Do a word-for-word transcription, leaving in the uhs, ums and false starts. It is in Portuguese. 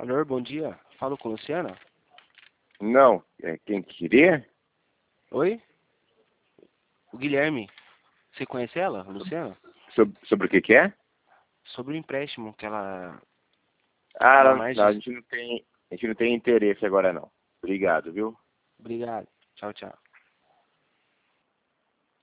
Alô, bom dia. Falo com Luciana? Não, é quem queria? Oi? O Guilherme. Você conhece ela, Luciana? Sobre, sobre o que que é? Sobre o empréstimo que ela... Ah, Ela não, mais... não, a gente não tem, a gente não tem interesse agora não. Obrigado, viu? Obrigado. Tchau, tchau.